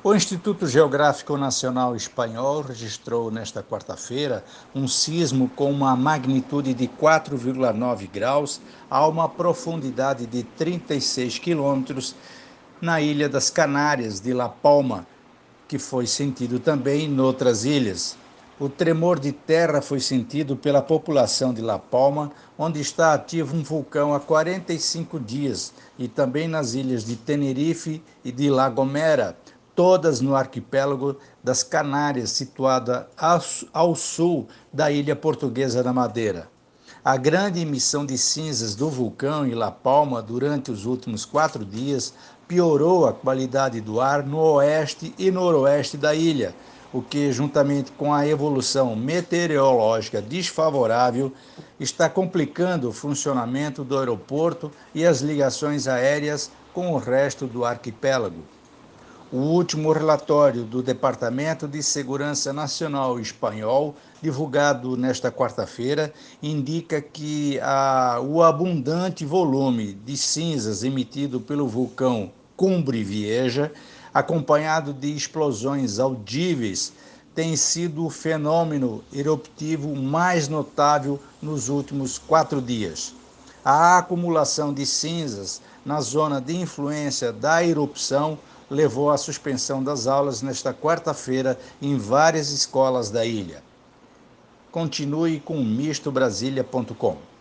O Instituto Geográfico Nacional Espanhol registrou nesta quarta-feira um sismo com uma magnitude de 4,9 graus a uma profundidade de 36 quilômetros na ilha das Canárias de La Palma, que foi sentido também em outras ilhas. O tremor de terra foi sentido pela população de La Palma, onde está ativo um vulcão há 45 dias, e também nas ilhas de Tenerife e de La Gomera, todas no arquipélago das Canárias, situada ao sul da ilha portuguesa da Madeira. A grande emissão de cinzas do vulcão em La Palma durante os últimos 4 dias piorou a qualidade do ar no oeste e noroeste da ilha, o que, juntamente com a evolução meteorológica desfavorável, está complicando o funcionamento do aeroporto e as ligações aéreas com o resto do arquipélago. O último relatório do Departamento de Segurança Nacional espanhol, divulgado nesta quarta-feira, indica que o abundante volume de cinzas emitido pelo vulcão Cumbre Vieja, acompanhado de explosões audíveis, tem sido o fenômeno eruptivo mais notável nos últimos 4 dias. A acumulação de cinzas na zona de influência da erupção levou à suspensão das aulas nesta quarta-feira em várias escolas da ilha. Continue com mistobrasilia.com.